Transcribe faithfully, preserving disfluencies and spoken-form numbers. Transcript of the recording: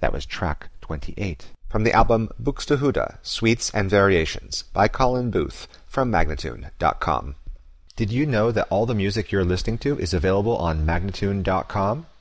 That was track twenty-eight. From the album Buxtehude, Suites and Variations by Colin Booth from Magnatune dot com. Did you know that all the music you're listening to is available on Magnatune dot com?